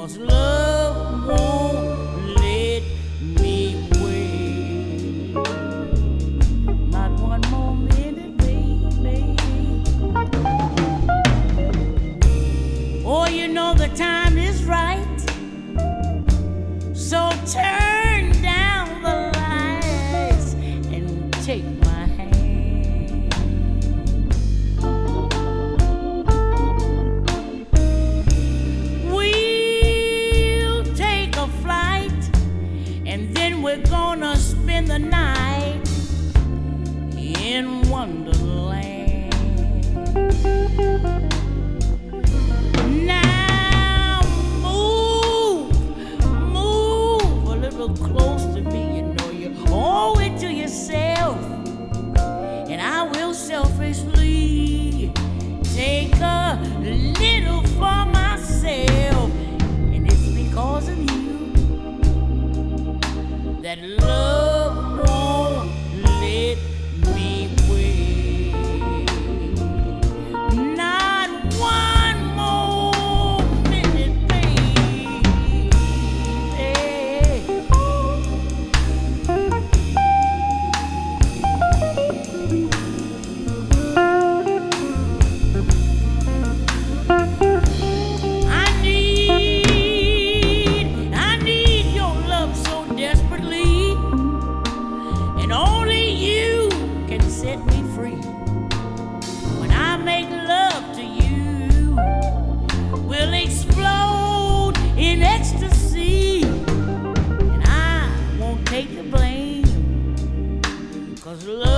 love won't let me wait. Not one more minute, baby. Oh, you know the time is right. So turn down the lights and take my hand. We'll take a flight and then we're gonna spend the night in Wonderland. Now move a little close to me. You know you owe it to yourself, and I will selfishly take a little for myself, and it's because of you that love won't let me wait. Not one more minute, baby. I need your love so desperately, and only you can set me free. When I make love to you, we'll explode in ecstasy, and I won't take the blame, 'cause love